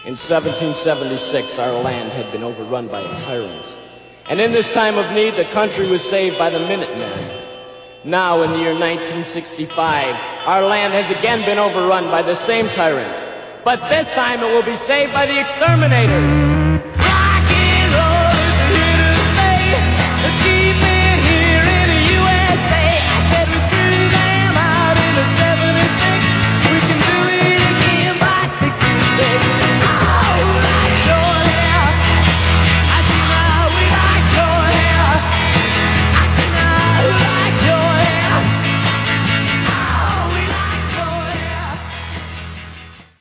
In 1776, our land had been overrun by a tyrant. And in this time of need, the country was saved by the Minutemen. Now, in the year 1965, our land has again been overrun by the same tyrant. But this time it will be saved by the exterminators.